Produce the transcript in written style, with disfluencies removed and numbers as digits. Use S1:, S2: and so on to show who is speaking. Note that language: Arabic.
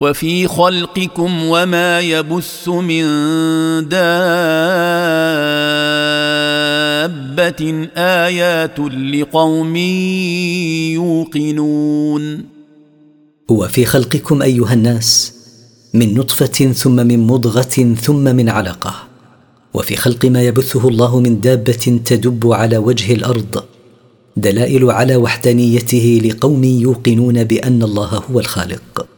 S1: وفي خلقكم وما يبث من دابة آيات لقوم يوقنون.
S2: وفي خلقكم أيها الناس من نطفة ثم من مضغة ثم من علقة، وفي خلق ما يبثه الله من دابة تدب على وجه الأرض دلائل على وحدانيته لقوم يوقنون بأن الله هو الخالق.